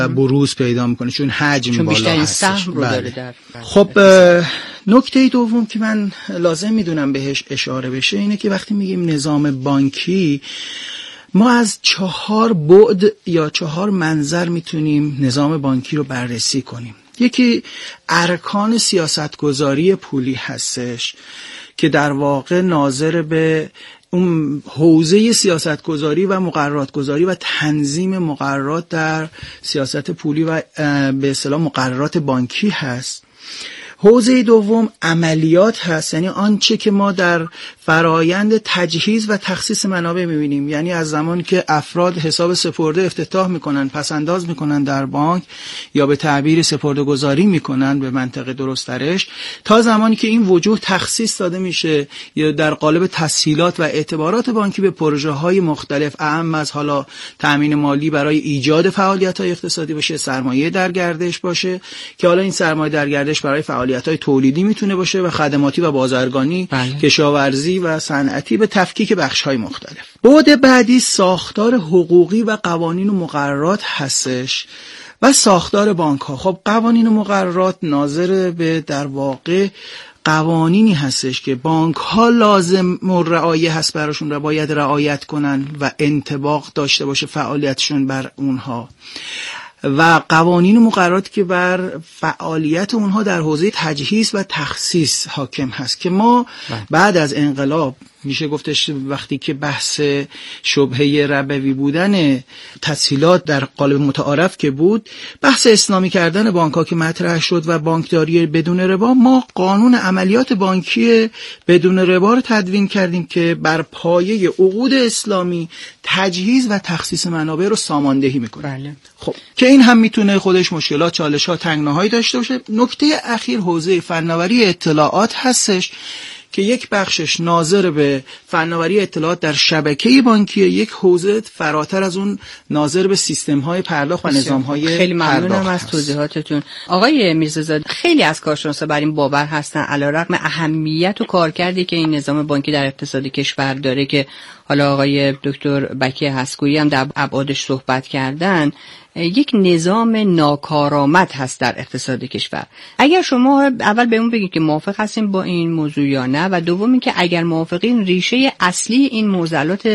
بروز پیدا میکنه چون حجم بالا هستش. بله. خب نکته دوم که من لازم میدونم بهش اشاره بشه اینه که وقتی میگیم نظام بانکی ما از 4 بعد یا 4 منظر میتونیم نظام بانکی رو بررسی کنیم. یکی ارکان سیاستگذاری پولی هستش که در واقع ناظر به اون حوزه سیاستگذاری و مقرراتگذاری و تنظیم مقررات در سیاست پولی و به اصطلاح مقررات بانکی هست. حوزه دوم عملیات هست، یعنی آنچه که ما در فرایند تجهیز و تخصیص منابع می‌بینیم، یعنی از زمانی که افراد حساب سپرده افتتاح می‌کنن، پس‌انداز می‌کنن در بانک یا به تعبیر سپرده‌گذاری می‌کنن به منطق درست‌ترش، تا زمانی که این وجوه تخصیص داده میشه یا در قالب تسهیلات و اعتبارات بانکی به پروژه‌های مختلف، اهم از حالا تأمین مالی برای ایجاد فعالیت‌های اقتصادی باشه، سرمایه در گردش باشه که حالا این سرمایه در گردش برای فعالیت‌های تولیدی میتونه باشه و خدماتی و بازرگانی، کشاورزی و صنعتی به تفکیک بخش‌های مختلف. بعد بعدی ساختار حقوقی و قوانین و مقررات هستش و ساختار بانک‌ها. خب قوانین و مقررات ناظر به در واقع قوانینی هستش که بانک‌ها لازم و رعایت هست براشون، باید رعایت کنن و انطباق داشته باشه فعالیتشون بر اونها، و قوانین و مقرراتی که بر فعالیت اونها در حوزه تجهیز و تخصیص حاکم هست که ما بعد از انقلاب میشه گفتش وقتی که بحث شبهه ربوی بودن تسهیلات در قالب متعارف که بود، بحث اسلامی کردن بانک‌ها که مطرح شد و بانکداری بدون ربا، ما قانون عملیات بانکی بدون ربا رو تدوین کردیم که بر پایه عقود اسلامی تجهیز و تخصیص منابع رو ساماندهی میکنه. بله. خب که این هم میتونه خودش مشکلات، چالش‌ها، تنگناهایی داشته باشه. نکته اخیر حوزه فناوری اطلاعات هستش که یک بخشش ناظر به فناوری اطلاعات در شبکه بانکی، یک حوزه فراتر از اون ناظر به سیستم‌های پرداخت و نظام‌های پرداخت. خیلی ممنونم از توضیحاتتون. آقای میرزازاده، خیلی از کارشناسا بر این باور هستن علیرغم اهمیت و کارکردی که این نظام بانکی در اقتصاد کشور داره که حالا آقای دکتر بکی هستگویی هم در ابعادش صحبت کردن، یک نظام ناکارآمد هست در اقتصاد کشور. اگر شما اول بهمون بگید که موافق هستین با این موضوع یا نه، و دوم این که اگر موافقین ریشه اصلی این معضلات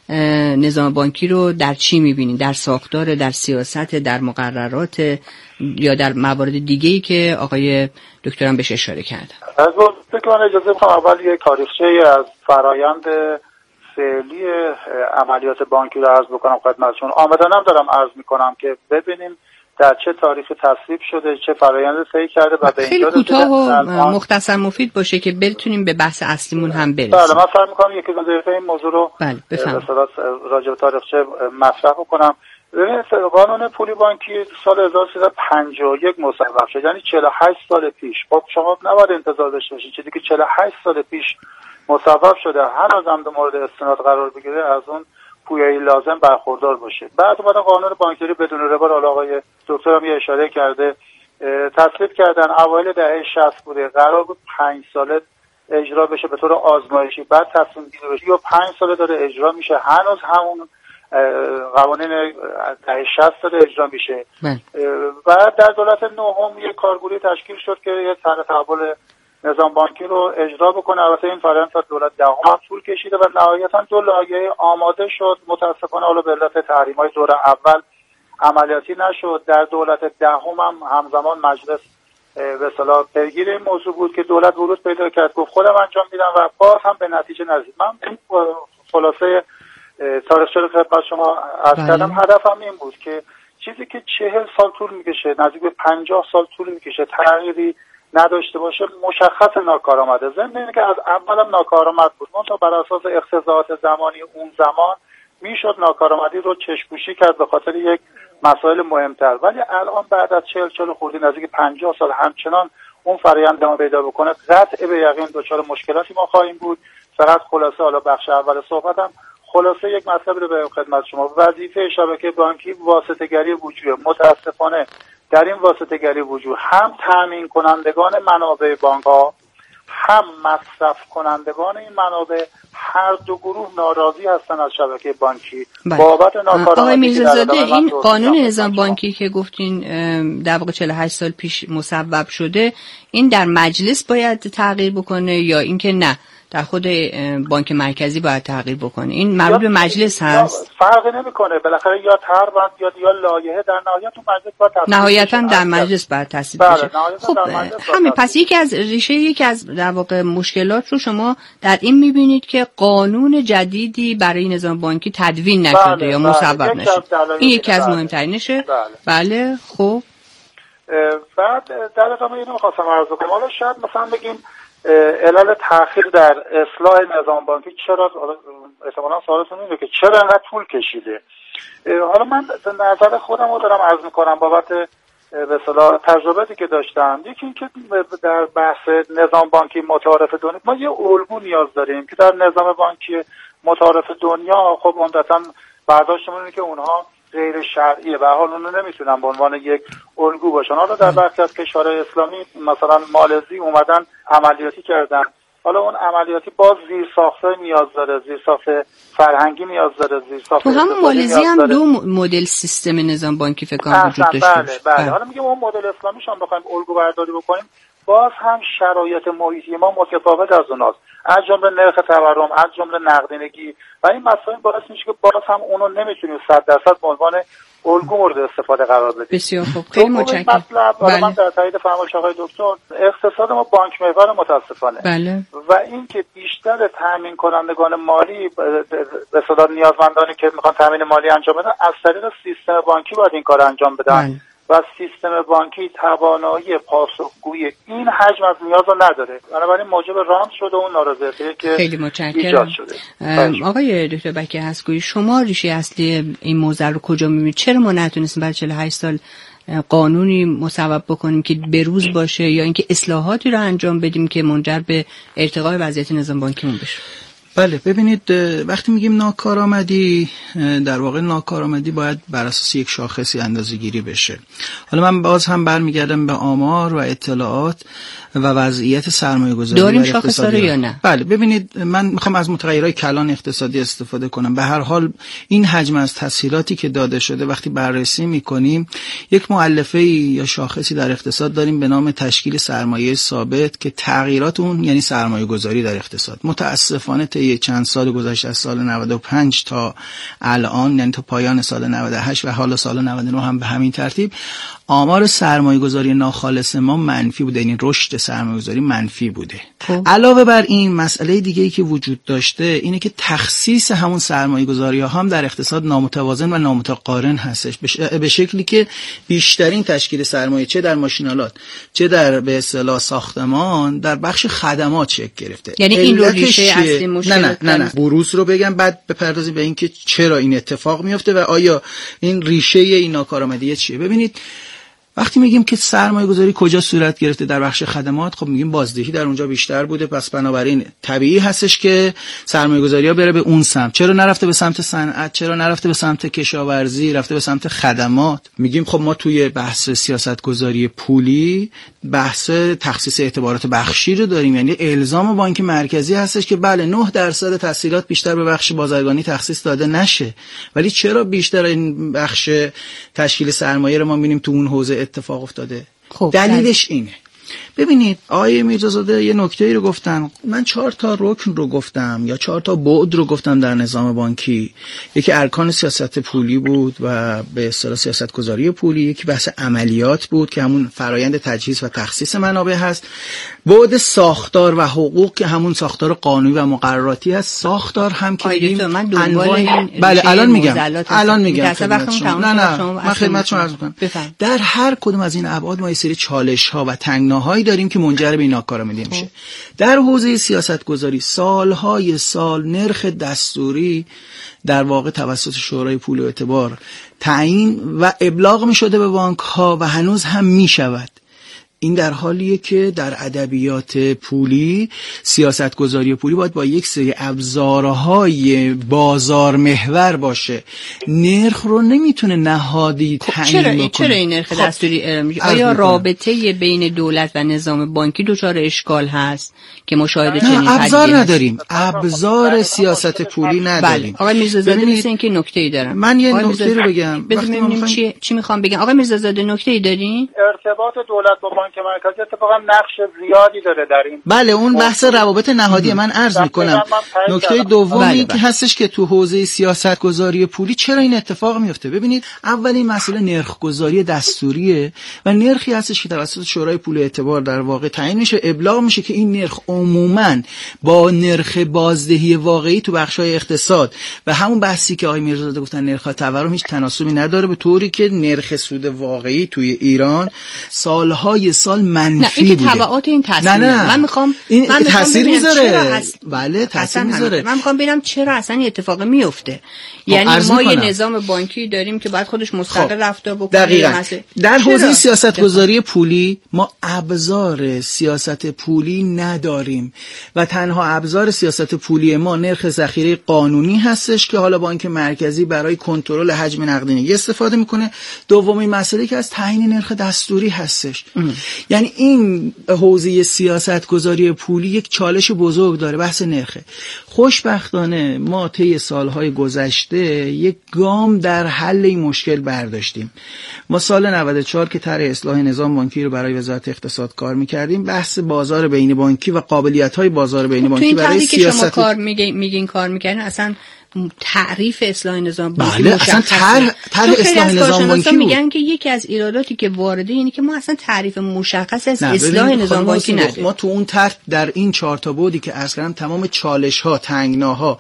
نظام بانکی رو در چی می‌بینید؟ در ساختار، در سیاست، در مقررات یا در موارد دیگه‌ای که آقای دکتر هم بهش اشاره کردن؟ از من اجازه می‌خوام اول یک تاریخچه از فرایند فعلی عملیات بانکی رو عرض بکنم خدمتتون. آمدنم دارم عرض میکنم که ببینیم در چه تاریخی تصویب شده، چه فرایند طی کرده و به خیلی کوتاه و مختصر مفید باشه که بتونیم به بحث اصلیمون هم برسیم. بله، من فکر میکنم یکی دو دقیقه این موضوع رو مثلا راجع به تاریخچه مطرح کنم. ببینید قانون پولی بانکی سال 1351 مصوب شد، یعنی 48 سال پیش. خب شما نباید انتظار داشته باشید چیزی که 48 سال پیش مصوب شده هنوز هم در مورد استناد قرار بگیره از اون پویایی لازم برخوردار باشه. بعد اومدن قانون بانکداری بدون ربا رو آقای دکتر هم یه اشاره کرده تصویب کردن. اوایل دهه 60 بوده، قرار بود 5 ساله اجرا بشه به طور آزمایشی، بعد تصمیم گیری بشه. 5 ساله داره اجرا میشه، هنوز همون قوانین دهه 60 داره اجرا میشه. بعد در دولت نهم یک کارگروهی تشکیل شد که یه طرح تحول نظام بانکی رو اجرا بکنه. البته این فرآیند تا دولت دهم طول کشیده و نهایتاً دو لایحه آماده شد. متاسفانه حالا به علت تحریم‌های دور اول عملیاتی نشد. در دولت دهم هم همزمان مجلس به اصطلاح پیگیر این موضوع بود که دولت ورود پیدا کرد، گفت خودم انجام میدم و باز هم به نتیجه نرسید. من خلاصه تاریخچه رو خدمت شما عرض کردم. هدفم این بود که چیزی که 40 سال طول میکشه، نزدیک به 50 سال طول میکشه، تغییری نداشته باشه، مشخص ناکارآمده. ضمن اینه که از اولم ناکارآمد بود، منتها بر اساس اقتضاعات زمانی اون زمان میشد ناکارآمدی رو چشم‌پوشی کرد به خاطر یک مسائل مهمتر. ولی الان بعد از 40 خورده نزدیک 50 سال همچنان اون فرآیند ادامه پیدا بکنه، قطع به یقین دچار مشکلاتی ما خواهیم بود. فقط خلاصه حالا بخش اول صحبتم خلاصه یک مطلب رو به خدمت شما. وظیفه شبکه بانکی واسطه‌گری وجوه. متاسفانه در این واسطه‌گری وجود هم تامین کنندگان منابع بانک‌ها، هم مصرف کنندگان این منابع، هر دو گروه ناراضی هستن از شبکه بانکی بابت ناکارآمدی. آقای میرزاده، این قانون نظام بانکی که گفتین در واقع 48 سال پیش مصوب شده، این در مجلس باید تغییر بکنه یا اینکه نه در خود بانک مرکزی باید تغییر بکنه؟ این مربوط به مجلس هست؟ فرقی نمیکنه، بالاخره یا طرح یا لایحه در نهایت تو مجلس باید تصویب نهایتا در مجلس باید تصویب بشه. خب همین، پس یکی از در واقع مشکلات رو شما در این میبینید که قانون جدیدی برای نظام بانکی تدوین نشده یا مصوب نشده. این یکی از مهمترینشه. بله. خب بعد در ادامه اینو می‌خواستم عرض کنم، حالا شاید مثلا بگیم علل تأخیر در اصلاح نظام بانکی چرا، احتمالاً سوالتون اینه که چرا انقدر طول کشیده. حالا من نظر خودم رو دارم عرض میکنم بابت به اصطلاح تجربه‌ای که داشتم. یکی این که در بحث نظام بانکی متعارف دنیا ما یه الگو نیاز داریم که در نظام بانکی متعارف دنیا خب عمدتاً برداشتمون اینه که اونها غیر شرعیه و حال اونو نمیتونن به عنوان یک الگو باشن. حالا در برخی از کشورهای اسلامی مثلا مالزی اومدن عملیاتی کردن، حالا اون عملیاتی باز زیرساخت‌ها نیاز داره، زیرساخت فرهنگی نیاز داره، زیرساخت تو همون مالزی هم دو مدل سیستم نظام بانکی فکر کنم وجود داشته. بله. حالا میگم اون مدل اسلامیش هم بخوایم الگو برداری بکنیم باز هم شرایط محیطی ما متفاوت از اوناست، از جمله نرخ تورم، از جمله نقدینگی و این مسائل باعث میشه که باز هم اونو نمیتونیم 100% به عنوان الگو مورد استفاده قرار بدیم. بسیار خوب، خیلی متشکرم. بله. من در تایید فرمایش آقای دکتر، اقتصاد ما بانک محور متاسفانه. بله. و این که بیشتر تامین کنندگان مالی به اصطلاح نیازمندانی که میخوان تامین مالی انجام بدن از طریق سیستم بانکی باید این کار انجام بدن. بله. و سیستم بانکی توانایی پاسخگویی این حجم از نیاز رو نداره، بنابراین موجب رانت شده اون نارضایتی که خیلی متشکرم. آقای دکتر بکی هستگویی، شما ریشه اصلی این موضوع رو کجا می‌بینید؟ چرا ما نتونستیم بعد 48 سال قانونی مصوب بکنیم که بروز باشه یا اینکه اصلاحاتی رو انجام بدیم که منجر به ارتقای وضعیت نظام بانکیمون بشه؟ بله، ببینید وقتی میگیم ناکارآمدی، در واقع ناکارآمدی باید بر اساس یک شاخصی اندازه‌گیری بشه. حالا من باز هم برمیگردم به آمار و اطلاعات و وضعیت سرمایه‌گذاری داریم شاخصا رو یا نه؟ بله، ببینید من میخوام از متغیرهای کلان اقتصادی استفاده کنم. به هر حال این حجم از تسهیلاتی که داده شده وقتی بررسی میکنیم، یک مؤلفه یا شاخصی در اقتصاد داریم به نام تشکیل سرمایه ثابت که تغییرات اون یعنی سرمایه‌گذاری در اقتصاد. متاسفانه طی چند سال گذشته از سال 95 تا الان، یعنی تا پایان سال 98 و حالا سال 99 هم به همین ترتیب، آمار سرمایه‌گذاری ناخالص ما منفی بوده، یعنی رشد سرمایه‌گذاری منفی بوده. علاوه بر این مسئله دیگه‌ای که وجود داشته اینه که تخصیص همون سرمایه‌گذاری‌ها هم در اقتصاد نامتوازن و نامتقارن هستش، به شکلی که بیشترین تشکیل سرمایه چه در ماشینالات چه در به اصطلاح ساختمان در بخش خدمات شکل گرفته. یعنی این رو ریشه اصلی مشکل نه بروز رو بگم بعد بپردازیم به این که چرا این اتفاق میفته و آیا این ریشه این ناکارآمدی چیه. ببینید وقتی میگیم که سرمایه گذاری کجا صورت گرفته در بخش خدمات، خب میگیم بازدهی در اونجا بیشتر بوده، پس بنابراین طبیعی هستش که سرمایه گذاری ها بره به اون سمت. چرا نرفته به سمت صنعت؟ چرا نرفته به سمت کشاورزی؟ رفته به سمت خدمات. میگیم خب ما توی بحث سیاست گذاری پولی بحث تخصیص اعتبارات بخشی رو داریم، یعنی الزام بانک مرکزی هستش که بله 9% تسهیلات بیشتر به بخش بازرگانی تخصیص داده نشه، ولی چرا بیشتر این بخش تشکیل سرمایه رو ما می‌بینیم تو اون حوزه اتفاق افتاده؟ خب دلیلش اینه. ببینید آقای میرزازاده یه نکته‌ای رو گفتن، من 4 تا رکن رو گفتم یا 4 تا بعد رو گفتم در نظام بانکی. یکی ارکان سیاست پولی بود و به اصطلاح سیاست گذاری پولی، یکی بحث عملیات بود که همون فرایند تجهیز و تخصیص منابع هست، بعد ساختار و حقوق که همون ساختار قانونی و مقرراتی هست. ساختار هم که بله الان میگم من خدمتتون عرض می‌کنم در هر کدوم از این ابعاد ما یه سری چالش‌ها و تنگناهایی داریم که منجر به ناکارآمدی میشه. در حوزه سیاست گذاری سالهای سال نرخ دستوری در واقع توسط شورای پول و اعتبار تعیین و ابلاغ می‌شده به بانک‌ها و هنوز هم می‌شود. این در حالیه که در ادبیات پولی سیاستگذاری پولی باید با یک سری ابزارهای بازار محور باشه. نرخ رو نمیتونه نهادی تعیین بکنه. چرا این نرخ دستوری آیا رابطه بین دولت و نظام بانکی دچار اشکال هست که مشاهده چنین ابزار نداریم، ابزار سیاست پولی نداریم. آقای میرزازاده مثل اینکه نکته‌ای دارم. من یه نکته رو بگم. ببینیم چی میخوام بگم. آقای میرزازاده نکته‌ای دارین؟ ارتباط دولت با بانک مرکزی اتفاقا نقش زیادی داره در این. بله، اون بحث روابط نهادی من عرض میکنم. نکته دومی که هستش که تو حوزه سیاست گذاری پولی چرا این اتفاق میفته. ببینید، اولین مسئله نرخ گذاری دستوریه و نرخی هستش که توسط شورای پول اعتبار در واقع تعیین میشه، ابلاغ میشه که این نرخ عموماً با نرخ بازدهی واقعی تو بخشای اقتصاد و همون بحثی که آقای میرزاده گفتن نرخ تورم هیچ تناسبی نداره، به طوری که نرخ سود واقعی توی ایران سالهای سال منفی بوده. تبعات این تاثیر. من میخوام این تاثیر میذاره. بله، تاثیر میذاره. من میخوام ببینم چرا اصلا این اتفاق میفته. یعنی ما یه نظام بانکی داریم که باید خودش مستقل رفتار بکنه. دقیقاً. در حوزه سیاست‌گذاری پولی ما ابزار سیاست پولی نداریم و تنها ابزار سیاست پولی ما نرخ ذخیره قانونی هستش که حالا بانک مرکزی برای کنترل حجم نقدینگی استفاده میکنه. دومین مسئله که از تعیین نرخ دستوری هستش. یعنی این حوزه سیاست گذاری پولی یک چالش بزرگ داره، بحث نرخه. خوشبختانه ما طی سالهای گذشته یک گام در حل این مشکل برداشتیم. ما سال 94 که طرح اصلاح نظام بانکی رو برای وزارت اقتصاد کار می‌کردیم، بحث بازار بین بانکی و قابلیت‌های بازار بین بانکی برای سیاست که شما کار میگین کار می‌کردین، اصلا تعریف اصلاح نظام بانکی بله، اصلا طرح اصلاح نظام بانکی میگن که یکی از ایراداتی که وارده اینه که ما اصلا تعریف مشخص از اصلاح نظام بانکی نداریم. ما تو اون طرح در این 4 تا بودی که اصلا تمام چالش‌ها، تنگناها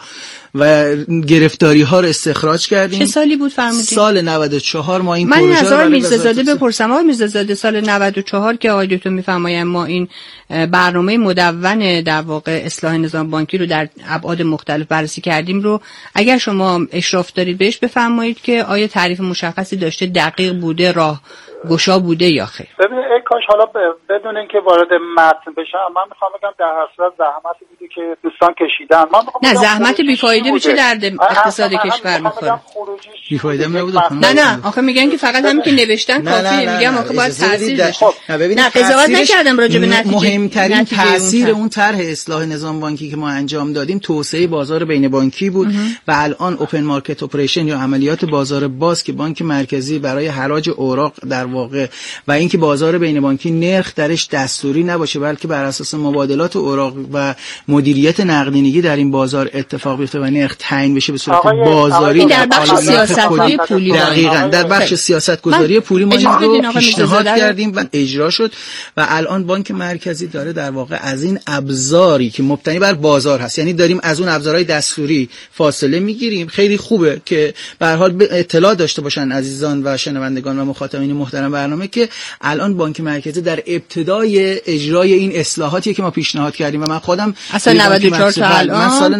و گرفتاری ها رو استخراج کردیم. چه سالی بود فرمودید؟ سال 94 ما این پروژه رو. من از آقای میرزازاده بپرسم. آقای میرزازاده، سال 94 که آقای دکتر میفرمایند ما این برنامه مدون در واقع اصلاح نظام بانکی رو در ابعاد مختلف بررسی کردیم رو اگر شما اشراف دارید بهش بفرمایید که آیا تعریف مشخصی داشته، دقیق بوده، راه گشا بوده یا خیر؟ ببینید کاش حالا بدون اینکه وارد متن بشم، من میخوام بگم در هر صورت زحمتی بودی که دوستان کشیدن. نه، زحمت بیفایده به چه درد اقتصاد کشور میخوره؟ بیفایده نبوده. نه آخه میگن که فقط همین که نوشتن کافیه. میگم آخه باید تاثیر داشته. نه، قضاوت نکردم راجع به نتیجه. مهمترین تاثیر اون طرح اصلاح نظام بانکی که ما انجام دادیم توسعه بازار بین بانکی بود و الان اوپن مارکت اپریشن یا عملیات بازار باز که بانک مرکزی برای حراج اوراق در واقع و اینکه بازار بین بانکی نرخ درش دستوری نباشه بلکه بر اساس مبادلات اوراق و مدیریت نقدینگی در این بازار اتفاق بیفته و نرخ تعیین بشه به صورت بازاری در بخش سیاست‌گذاری پولی. دقیقاً در بخش سیاست‌گذاری پولی ما این رو پیشنهاد کردیم و اجرا شد و الان بانک مرکزی داره در واقع از این ابزاری که مبتنی بر بازار هست، یعنی داریم از اون ابزارهای دستوری فاصله میگیریم. خیلی خوبه که به هر حال اطلاع داشته باشن عزیزان و شنوندگان و مخاطبین محترم برنامه که الان بانک مرکزی در ابتدای اجرای این اصلاحاتی که ما پیشنهاد کردیم و من خودم اصلا 94 تا الان سال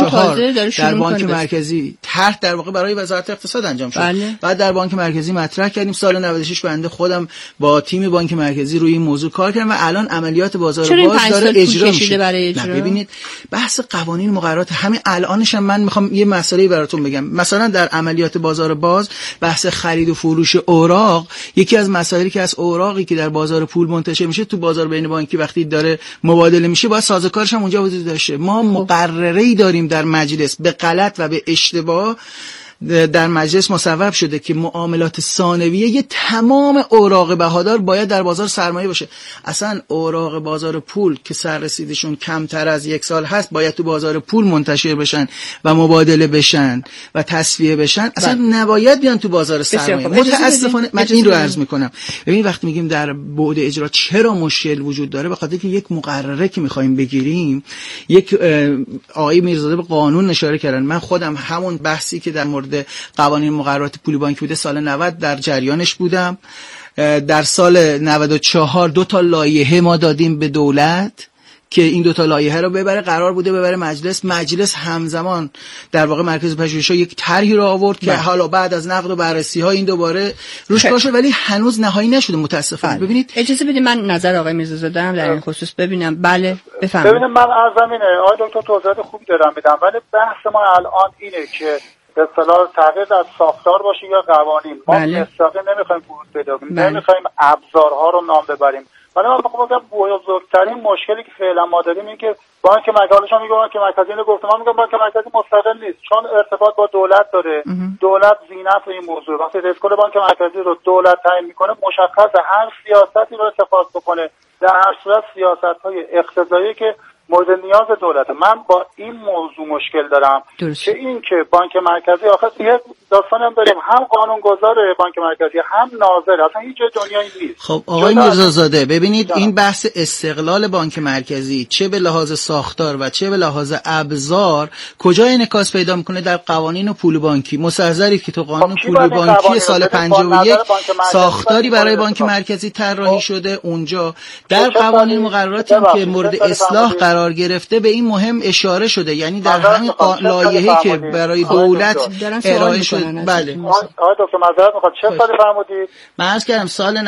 94 در بانک مرکزی طرح در واقع برای وزارت اقتصاد انجام شد. بعد در بانک مرکزی مطرح کردیم. سال 96 بنده خودم با تیم بانک مرکزی روی این موضوع کار کردم و الان عملیات بازار باز داره اجرا میشه. ببینید بحث قوانین مقررات همین الانش هم من میخوام یه مسئله براتون بگم. مثلا در عملیات بازار باز بحث خرید و فروش اوراق یکی از مسائلی که از اوراقی که در بازار پول منتشر میشه تو بازار بین بانکی وقتی داره مبادله میشه باید سازوکارش هم اونجا وجود داشته. ما مقرره‌ای داریم در مجلس به غلط و به اشتباه در مجلس مصوب شده که معاملات ثانویه تمام اوراق بهادار باید در بازار سرمایه باشه. اصلا اوراق بازار پول که سررسیدشون کمتر از 1 سال هست باید تو بازار پول منتشر بشن و مبادله بشن و تصفیه بشن. اصلا نباید بیان تو بازار سرمایه. متاسفانه من این رو عرض میکنم. ببین وقتی میگیم در بعد اجرا چرا مشکل وجود داره، به خاطر که یک مقرره که میخوایم بگیریم، یک آقای میرزاده به قانون اشاره کردن. من خودم همون بحثی که در مورد قوانین مقررات پولی بانکی بوده سال 90 در جریانش بودم. در سال 94 2 تا لایحه ما دادیم به دولت که این دو تا لایحه رو ببره، قرار بوده ببره مجلس همزمان در واقع مرکز پژوهش‌ها یک طرحی رو آورد که حالا بعد از نقد و بررسی‌ها این دوباره روش کار شد، ولی هنوز نهایی نشده متاسفانه. ببینید اجازه بدید من نظر آقای میرزازاده هم در این خصوص ببینم. بله بفرمایید. ببینید من از زمینه آقای دکتر توضیحات خوبی دارم میدم، ولی بحث ما الان اینه که به اصطلاح تغییر از ساختار باشه یا قوانین. ما مستقیم نمیخوایم ورود پیدا کنیم، نمیخوایم ابزارها رو نام ببریم. ولی من میخوام بگم بزرگترین مشکلی که فعلا ما داریم اینه که بانک مرکزی میگه بانک مرکزی اینو گفته، من میگم بانک مرکزی مستقل نیست، چون ارتباط با دولت داره. دولت زینت این موضوع وقتی ریسکل بانک مرکزی رو دولت تعیین میکنه، مشخصه هر سیاستی رو اتخاذ بکنه در هر صورت سیاست‌های اقتضایی که مورد نیاز دولته. من با این موضوع مشکل دارم که این که بانک مرکزی آخه یه داستان هم داریم، هم قانونگذار بانک مرکزی هم ناظر، اصلا هیچ جای دنیایی نیست. خب آقای میرزازاده ببینید این بحث استقلال بانک مرکزی چه به لحاظ ساختار و چه به لحاظ ابزار کجا انعکاس پیدا میکنه در قوانین پول بانکی. مستحضرید که تو قانون پول بانکی سال 51 ساختاری برای بانک مرکزی طراحی شده، اونجا در قوانین مقرراتی که مورد اصلاح قرار گرفته به این مهم اشاره شده، یعنی در همین لایحه‌ای که برای دولت ارائه شد. بله آقای دکتر معذرت میخوام چه سالی فرمودید؟ من عرض کردم سال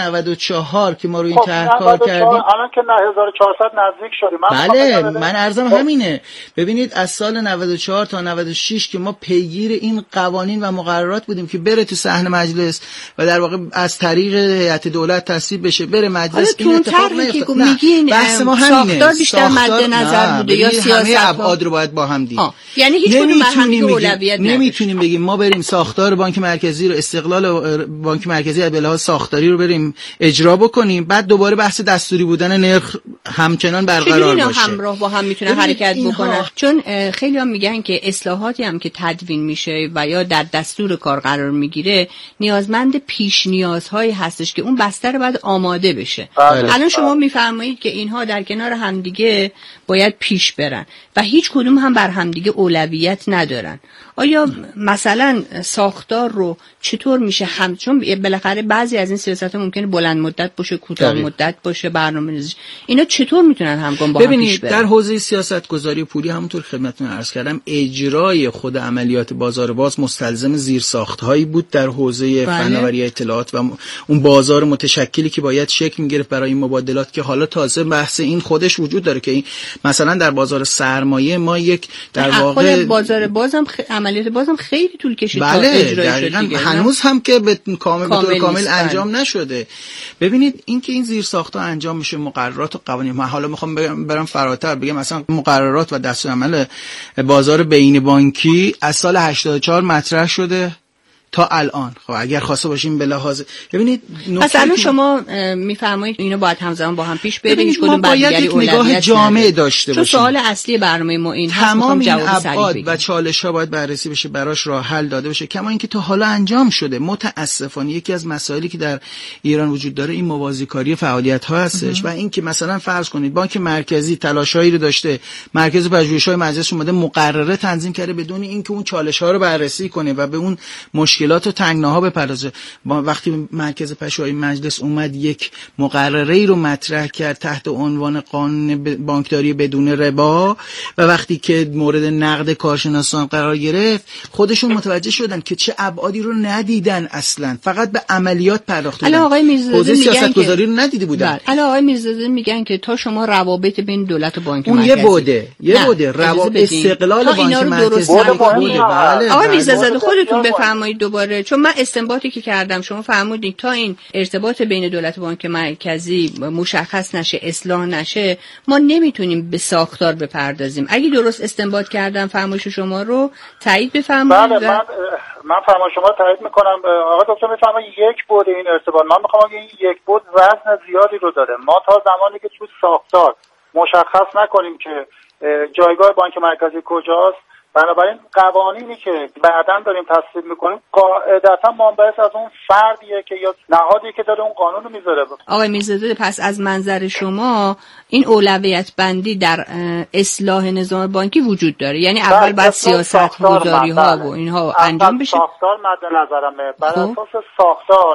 94 که ما روی این طرح کار کردیم. الان که 1400 نزدیک شدیم. بله من عرضم همینه. ببینید از سال 94 تا 96 که ما پیگیر این قوانین و مقررات بودیم که بره تو صحن مجلس و در واقع از طریق هیئت دولت تصویب بشه بره مجلس. این اتفاق میگین بحث ما همینه، ساختار بیشتر مد نظر بوده یا سیاست ابعاد رو باید با هم دید. یعنی هیچ کدوم مرحله اولویت نمیتونیم بگیم ما بریم ساختار بانک مرکزی رو، استقلال بانک مرکزی به لحاظ ساختاری رو بریم اجرا بکنیم، بعد دوباره بحث دستوری بودن نرخ همچنان برقرار باشه. همراه با هم میتونن حرکت بکنن. چون خیلی‌ها میگن که اصلاحاتی هم که تدوین میشه و یا در دستور کار قرار میگیره نیازمند پیش نیازهایی هستش که اون بستر بعد آماده بشه. الان شما میفرمایید که اینها در کنار همدیگه باید پیش برن و هیچ کدوم هم بر همدیگه اولویت ندارن. آیا مثلا ساختار رو چطور میشه چون بالاخره بعضی از این سیاست‌ها ممکنه بلند مدت باشه، کوتاه مدت باشه، برنامه‌ریزی، اینا چطور میتونن همگام با هم پیش برن؟ در حوزه سیاست‌گذاری پولی همونطور خدمتتون عرض کردم اجرای خود عملیات بازار باز مستلزم زیرساخت‌هایی بود در حوزه فناوری اطلاعات و اون بازار متشکلی که باید شکل می‌گرفت برای این مبادلات که حالا تازه بحث این خودش وجود داره که این مثلا در بازار سرمایه ما یک در واقع بازار بازم عملیات بازم خیلی طول کشید تا اجرای شد، هنوز هم که به طور کامل انجام نشده. ببینید اینکه این زیرساخت‌ها انجام میشه، مقررات و قوانین. من حالا میخوام برم فراتر بگم مثلا مقررات و دستورالعمل بازار بین بانکی از سال 84 مطرح شده تا الان. خب اگر خواسته باشیم به لحاظ ببینید مثلا شما میفرمایید اینو باید همزمان با هم پیش بره، هیچ کدوم باید یک نگاه جامع داشته باشیم. چون سوال اصلی برنامه ما این تمام این ابعاد و چالش‌ها باید بررسی بشه، براش راه حل داده بشه، کما اینکه تا حالا انجام شده. متاسفانه یکی از مسائلی که در ایران وجود داره این موازیکاری فعالیت‌ها هستش و اینکه مثلا فرض کنید بانک مرکزی تلاشایی رو داشته، مرکز پژوهش‌های مجلس اومده مقرره تنظیم کرده بدون اینکه اون چالش‌ها رو بررسی کنه و به اون مشکلات و تنگناها بپردازه. وقتی مرکز پژوهش‌های مجلس اومد یک مقرره‌ای رو مطرح کرد تحت عنوان قانون بانکداری بدون ربا و وقتی که مورد نقد کارشناسان قرار گرفت خودشون متوجه شدن که چه ابعادی رو ندیدن، اصلا فقط به عملیات پرداخته بودن. آقای میرزاده سیاست‌گذاری رو ندیده بودن. الان آقای میرزاده میگن که تا شما روابط بین دولت و بانک مرکزی یه بوده روابط استقلال بانک مرکزی بوده. بله آقای میرزاده خودتون بفرمایید دوباره، چون من استنباطی که کردم شما فرمودید تا این ارتباط بین دولت و بانک مرکزی مشخص نشه، اصلاح نشه، ما نمیتونیم به ساختار بپردازیم. اگه درست استنباط کردم فرمایش شما رو تایید بفرمایید. بله من فرمایش شما رو تایید میکنم. آقا دکتر میفرمایید یک بود این ارتباط، من میخوام این یک بود وزن زیادی رو داره. ما تا زمانی که تو ساختار مشخص نکنیم که جایگاه بانک مرکزی کجاست، بنابراین قوانینی که بعداً داریم تصویب میکنیم قاعدتاً منبعث از اون فردیه که یا نهادی که داره اون قانون رو میذاره. آقای میرزاده پس از منظر شما این اولویت بندی در اصلاح نظام بانکی وجود داره، یعنی اول باید سیاست گذاری ها و اینها انجام بشه. ساختار مد نظرمه. بر اساس ساختار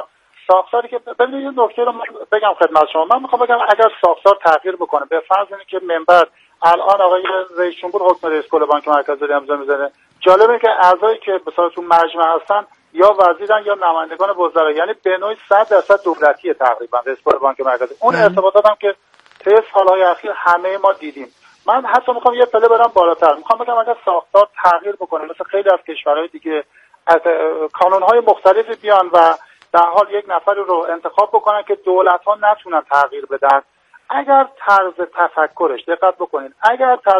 ساختاری که ببینید این نکته رو بگم خدمت شما. من میخوام بگم اگر ساختار تغییر بکنه، به فرض اینه که منبر الان آقای رئیس جمهور حکم رئیس کل بانک مرکزی رو امضا میزنه، جالبه که اعضایی که مثلا تو مجمع هستن یا وزیرن یا نمایندگان وزرا، یعنی به نوعی 100% دولتیه تقریبا رئیس کل بانک مرکزی. اون ارتباطات هم که طی سالهای اخیر همه ما دیدیم. من حتی میخوام یه پله برم بالاتر، میخوام بگم اگر ساختار تغییر بکنه مثل خیلی از کشورهای دیگه کانونهای مختلفی بیان و در حال یک نفری رو انتخاب بکنن که دولت‌ها نتونن تغییر بدن، اگر طرز تفکرش، دقت بکنید، اگر طرز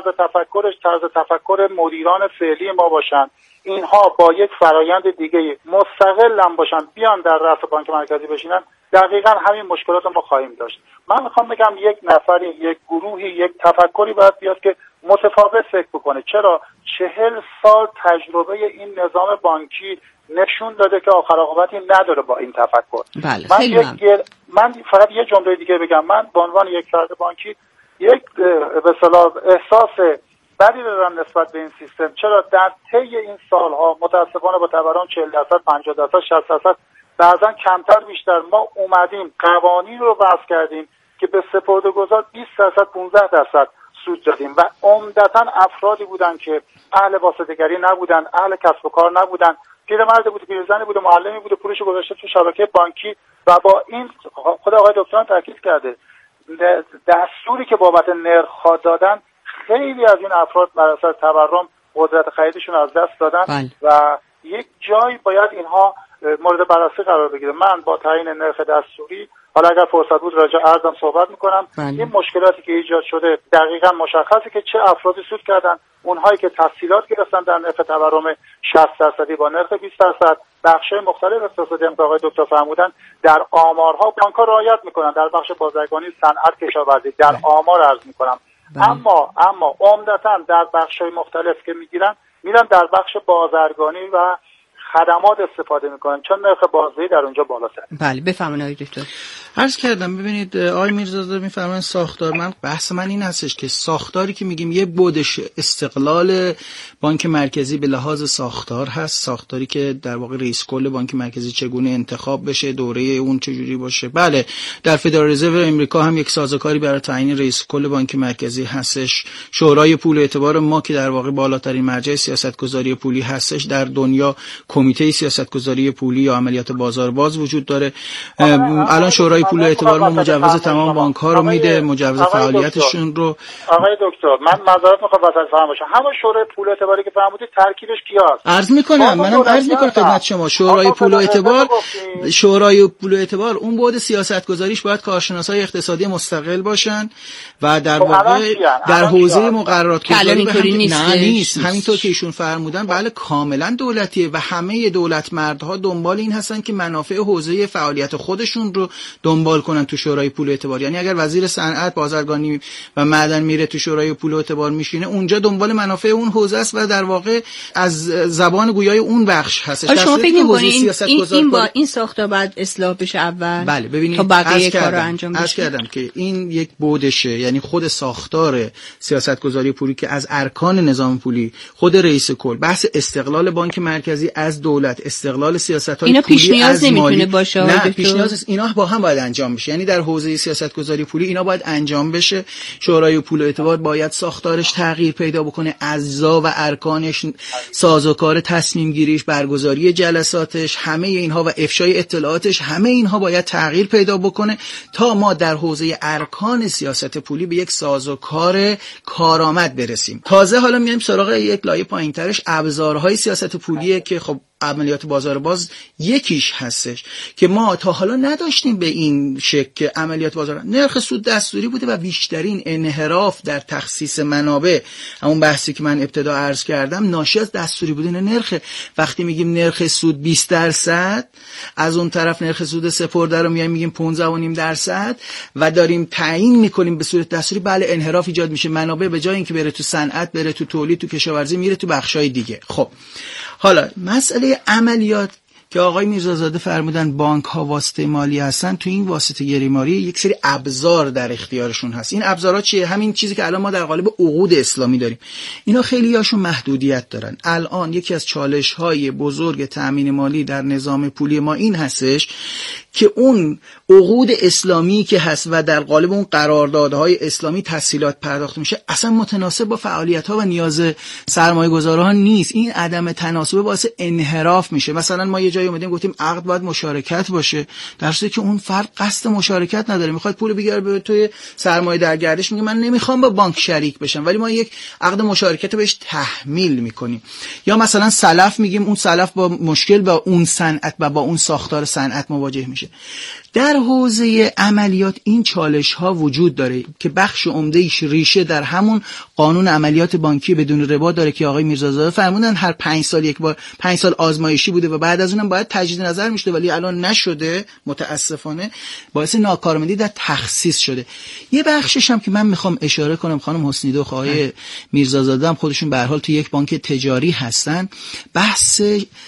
تفکر مدیران فعلی ما باشن، اینها با یک فرایند دیگه مستقل هم باشن بیان در رأس بانک مرکزی بشینن، دقیقاً همین مشکلات ما خواهیم داشت. من میخوام بگم یک نفری، یک گروهی، یک تفکری باید بیاد که متفاوت فکر بکنه. چرا 40 سال تجربه این نظام بانکی نشون داده که آخر عاقبتی نداره با این تفکر. بله، من فقط یه جمله دیگه بگم. من به عنوان یک فرد بانکی یک به اصطلاح احساس بدی دارم نسبت به این سیستم. چرا در طی این سالها متاسفانه با تورم 40%، 50%، 60%، بعضا کمتر بیشتر ما اومدیم قوانین رو وضع کردیم که به سپرده‌گذار 20%، 15% سود دادیم و عمدتاً افرادی بودن که اهل واسطه‌گری نبودن، اهل کسب و کار نبودن، پیرمرد بود، پیرزنی بود، معلمی بود، پولش گذاشته تو شبکه بانکی و با این خود آقای دکتران تاکید کرده دستوری که بابت نرخ‌ها دادن، خیلی از این افراد بر اثر تورم قدرت خریدشون از دست دادن و یک جایی باید اینها مورد بررسی قرار بگیره. من با تعیین نرخ دستوری، حالا اگر فرصت بود راجع ارزم صحبت میکنم، این مشکلاتی که ایجاد شده دقیقاً مشخصه که چه افرادی سود کردن. اونهایی که تسهیلات گرفتن در نرخ تورم 60% با نرخ 20%، بخش‌های مختلف اقتصادی هم که آقای دکتر فرمودن در آمارها بانک‌ها رعایت میکنن، در بخش بازرگانی، صنعت، کشاورزی، در آمار عرض میکنم. اما عمدتاً در بخش‌های مختلف که میرن در بخش بازرگانی و خدمات استفاده میکنن، چون نرخ بازدهی در اونجا بالاتره. بله بفرمایید دکتر. عرض کردم ببینید آقای میرزاده میفرمایند ساختار، من بحث من این هستش که ساختاری که میگیم یه بودش استقلال بانک مرکزی به لحاظ ساختار هست، ساختاری که در واقع رئیس کل بانک مرکزی چگونه انتخاب بشه، دوره اون چجوری باشه. بله در فدرال رزرو امریکا هم یک سازوکاری برای تعیین رئیس کل بانک مرکزی هستش. شورای پول اعتبار ما که در واقع بالاترین مرجع سیاستگذاری پولی هستش در دنیا، کمیته سیاستگذاری پولی یا عملیات بازار باز وجود داره. الان شورای پول اعتبار ما مجوز تمام بانک‌ها رو میده، مجوز فعالیتشون رو. آقای دکتر من معذرت میخوام واسه فهم باشم، همون شورای پول اعتباری که فرمودید ترکیبش کیاست؟ عرض میکنم خدمت شما. شورای پول اعتبار اون بعد سیاستگذاریش باید کارشناسای اقتصادی مستقل باشن و در واقع در حوزه مقررات گذاری نیست. همینطور که ایشون فرمودن بله کاملا دولتیه و همه دولت مردها دنبال این هستن که منافع حوزه فعالیت خودشون رو دنبال کنن تو شورای پول اعتبار. یعنی اگر وزیر صنعت، بازرگانی و معدن میره تو شورای پول اعتبار میشینه، اونجا دنبال منافع اون حوزه است و در واقع از زبان گویای اون بخش هستش. شما فکر می‌کنید این ساختار باید اصلاح بشه اول؟ بله ببینید تا بقیه کارا انجام بشه. کردم که این یک بودشه، یعنی خود ساختار سیاستگذاری پولی که از ارکان نظام پولی، خود رئیس کل، بحث استقلال بانک مرکزی از دولت، استقلال سیاست‌های پولی از مالی باشه. نه پیش نیاز، اینا با هم باید انجام بشه. یعنی در حوزه سیاستگذاری پولی اینا باید انجام بشه. شورای پول اعتبار باید ساختارش تغییر پیدا بکنه، اجزا و ارکانش، سازوکار تصمیم گیریش، برگزاری جلساتش، همه اینها و افشای اطلاعاتش، همه اینها باید تغییر پیدا بکنه تا ما در حوزه ارکان سیاست پولی به یک سازوکار کارآمد برسیم. تازه حالا میایم سراغ یک لایه پایینترش، ابزارهای سیاست پولیه که خب عملیات بازار باز یکیش هستش که ما تا حالا نداشتیم به این شکل که عملیات بازار. نرخ سود دستوری بوده و بیشترین انحراف در تخصیص منابع، همون بحثی که من ابتدا عرض کردم، ناشی از دستوری بودن نرخ. وقتی میگیم نرخ سود 20%، از اون طرف نرخ سود سپرده رو میگیم 15.5% و داریم تعیین میکنیم به صورت دستوری، بله انحراف ایجاد میشه. منابع به جای اینکه بره تو صنعت، بره تو تولید، تو کشاورزی، میره تو بخشای دیگه. خب حالا مسئله عملیات که آقای میرزازاده فرمودن بانک ها واسطه مالی هستن، تو این واسطه گری مالی یک سری ابزار در اختیارشون هست. این ابزارها چیه؟ همین چیزی که الان ما در قالب عقود اسلامی داریم. اینا خیلی هاشون محدودیت دارن. الان یکی از چالش های بزرگ تامین مالی در نظام پولی ما این هستش که اون عقود اسلامی که هست و در قالب اون قراردادهای اسلامی تسهیلات پرداخت میشه اصلا متناسب با فعالیت‌ها و نیاز سرمایه‌گذاران نیست. این عدم تناسب باعث انحراف میشه. مثلا ما یه جایی اومدیم گفتیم عقد باید مشارکت باشه، در صورتی که اون فرد قصد مشارکت نداره، میخواد پول بگیره به توی سرمایه در گردش، میگه من نمیخوام با بانک شریک بشم، ولی ما یک عقد مشارکت رو بهش تحمیل میکنیم. یا مثلا سلف میگیم اون سلف با مشکل با اون صنعت و با اون ساختار صنعت مواجه میشه. در حوزه عملیات این چالش ها وجود داره که بخش عمده ایش ریشه در همون قانون عملیات بانکی بدون ربا داره که آقای میرزازاده فرمودن هر 5 سال یک بار 5 سال آزمایشی بوده و بعد از اونم باید تجدید نظر میشده، ولی الان نشده متاسفانه، باعث ناکارآمدی در تخصیص شده. یه بخشش هم که من میخوام اشاره کنم، خانم حسنی دو آقای میرزازاده هم خودشون به هر حال تو یک بانک تجاری هستن، بحث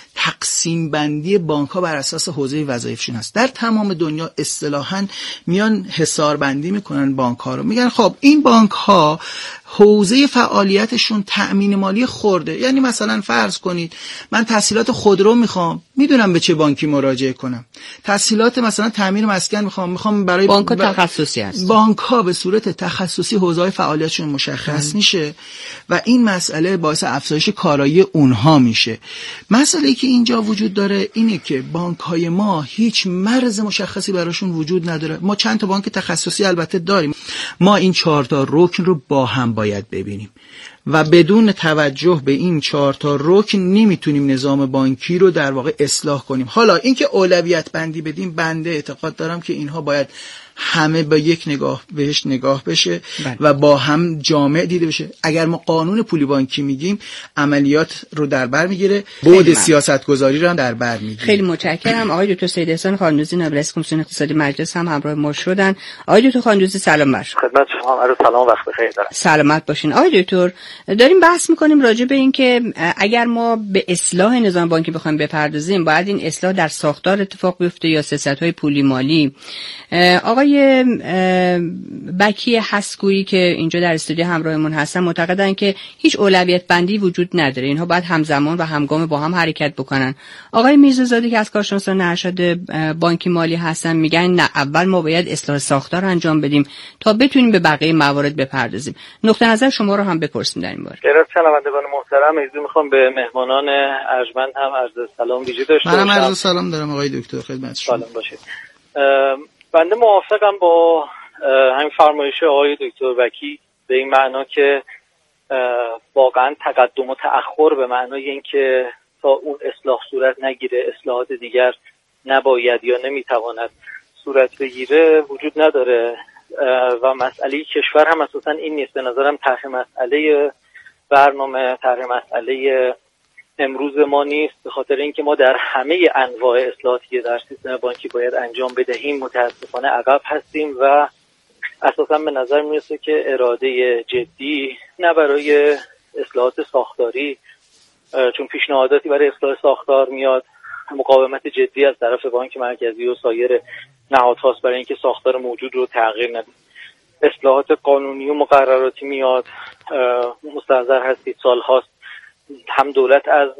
تقسیم بندی بانک ها بر اساس حوزه وظایفشون هست. در تمام دنیا اصطلاحاً میان حصار بندی میکنن بانک ها رو، میگن خب این بانک ها حوزه فعالیتشون تأمین مالی خرده. یعنی مثلا فرض کنید من تسهیلات خودرو میخوام، میدونم به چه بانکی مراجعه کنم. تسهیلات مثلا تعمیر مسکن میخوام برای بانک تخصصی هست. بانک ها به صورت تخصصی حوزه فعالیتشون مشخص میشه و این مسئله باعث افزایش کارایی اونها میشه. مسئله که اینجا وجود داره اینه که بانک های ما هیچ مرز مشخصی براشون وجود نداره. ما چند تا بانک تخصصی البته داریم، ما این 4 تا رکن رو با هم باید ببینیم و بدون توجه به این 4 تا رکن نمیتونیم نظام بانکی رو در واقع اصلاح کنیم. حالا اینکه اولویت بندی بدیم، بنده اعتقاد دارم که اینها باید همه با یک نگاه بهش نگاه بشه و با هم جامع دیده بشه. اگر ما قانون پولی بانکی میگیم عملیات رو در بر میگیره، بعد سیاستگذاری رو هم در بر میگیره. خیلی متشکرم. آقای دکتر سید احسان خاندوزی نایب رئیس کمیسیون اقتصادی مجلس هم همراه ما شدن. آقای دکتر خاندوزی سلام بر شما. خدمت شما. عرض سلام، وقت بخیر دارم. سلامت باشین. آقای دکتر داریم بحث میکنیم راجع به این که اگر ما به اصلاح نظام بانکی بخوایم بپردازیم باید این اصلاح در ساختار اتفاق بیفته یا سیاست‌های پولی مالی. آقای بکی حسگویی که اینجا در استودیو همراهمون هستن معتقدن که هیچ اولویت بندی وجود نداره، اینها باید همزمان و همگام با هم حرکت بکنن. آقای میرزازاده که از کارشناسان ارشد بانکی مالی هستن میگن نه، اول ما باید اصلاح ساختار انجام بدیم تا بتونیم به بقیه موارد بپردازیم. نقطه نظر شما رو هم بپرسیم در این باره. شنوندگان محترم، اجازه میخوام به مهمانان ارجمند هم عرض سلام ویژه داشته باشم. منم عرض سلام دارم آقای دکتر، خدمت شما. سلام باشید. بنده موافقم با همین فرمایش آقای دکتر وکی به این معنا که واقعا تقدم و تأخر به معنای اینکه تا اون اصلاح صورت نگیره اصلاحات دیگر نباید یا نمیتواند صورت بگیره وجود نداره و مسئله کشور هم اساسا این نیست. به نظرم طرح مسئله برنامه، طرح مسئله امروز ما نیست، به خاطر اینکه ما در همه انواع اصلاحاتی که در سیستم بانکی باید انجام بدهیم متاسفانه عقب هستیم و اساسا به نظر میرسه که اراده جدی نه برای اصلاحات ساختاری، چون پیشنهاداتی برای اصلاح ساختار میاد، مقاومت جدی از طرف بانک مرکزی و سایر نهادهاست برای اینکه ساختار موجود رو تغییر ندیم. اصلاحات قانونی و مقرراتی میاد، مستحضر هستید سالهاست هم دولت از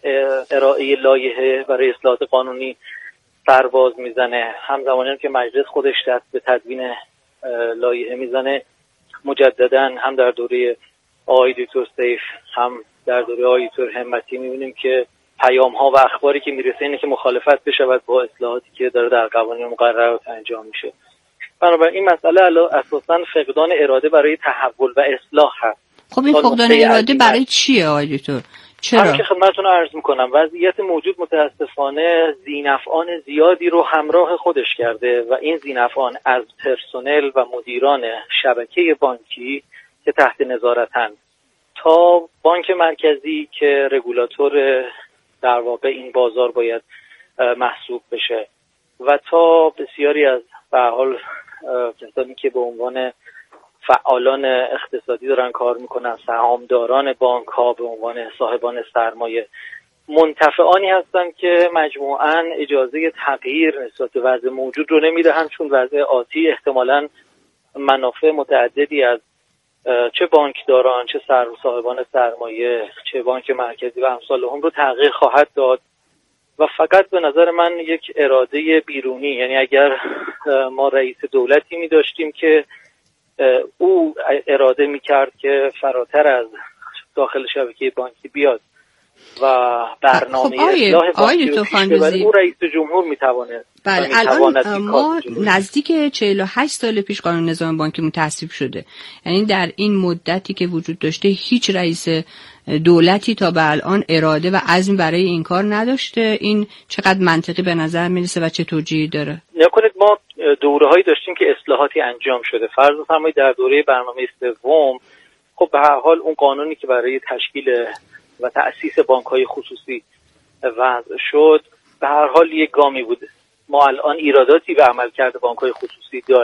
ارائه لایحه برای اصلاحات قانونی سرباز میزنه، هم زمانی که مجلس خودش دست به تدوین لایحه میزنه. مجددا هم در دوره آقای دکتر سیف هم در دوره آقای دکتر همتی میبینیم که پیام ها و اخباری که میرسه اینه که مخالفت بشود با اصلاحاتی که داره در قوانین و مقررات انجام میشه. بنابراین این مسئله اساساً فقدان اراده برای تحول و اصلاح هست. خب این فقدان اراده برای چیه آقای دکتر؟ چرا؟ همین که خدمتتون عرض میکنم، وضعیت موجود متاسفانه ذینفعان زیادی رو همراه خودش کرده و این ذینفعان از پرسنل و مدیران شبکه بانکی که تحت نظارتن تا بانک مرکزی که رگولاتور در واقع این بازار باید محسوب بشه و تا بسیاری از به هر حال کسانی که به عنوان فعالان اقتصادی دارن کار میکنن، سهامداران بانک ها به عنوان صاحبان سرمایه منتفعانی هستن که مجموعاً اجازه تغییر نسبت به وضع موجود رو نمیدهن، چون وضع آتی احتمالاً منافع متعددی از چه بانکداران، چه صاحبان سرمایه، چه بانک مرکزی و امثال هم رو تغییر خواهد داد و فقط به نظر من یک اراده بیرونی، یعنی اگر ما رئیس دولتی می داشتیم که او اراده می کرد که فراتر از داخل شبکه بانکی بیاد و برنامه اصلاح بانکی رو پیش ببره، او رئیس جمهور میتواند. بله، الان ما نزدیک 48 سال پیش قانون نظام بانکی تصویب شده، یعنی در این مدتی که وجود داشته هیچ رئیس دولتی تا به الان اراده و عزم برای این کار نداشته. این چقدر منطقی به نظر میرسه و چه توجیهی داره؟ نکنید ما دوره‌هایی داشتیم که اصلاحاتی انجام شده. فرض بفرمایید در دوره برنامه سوم خب به هر حال اون قانونی که برای تشکیل و تأسیس بانک‌های خصوصی وضع شد به هر حال یک گامی بوده. ما الان ایراداتی به عملکرد بانک‌های خصوصی داریم.